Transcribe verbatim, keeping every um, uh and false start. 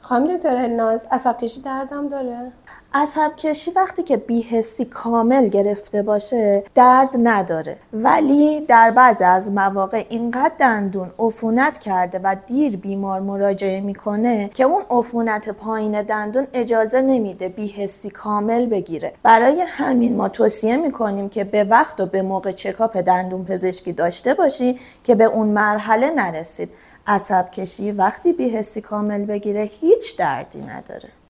خانم دکتر الناز، عصب کشی دردم داره؟ عصب کشی وقتی که بی‌حسی کامل گرفته باشه درد نداره، ولی در بعضی از مواقع اینقدر دندون عفونت کرده و دیر بیمار مراجعه میکنه که اون عفونت پایین دندون اجازه نمیده بی‌حسی کامل بگیره. برای همین ما توصیه میکنیم که به وقت و به موقع چکاپ دندون پزشکی داشته باشی که به اون مرحله نرسید. عصب کشی وقتی بی‌حسی کامل بگیره هیچ دردی نداره.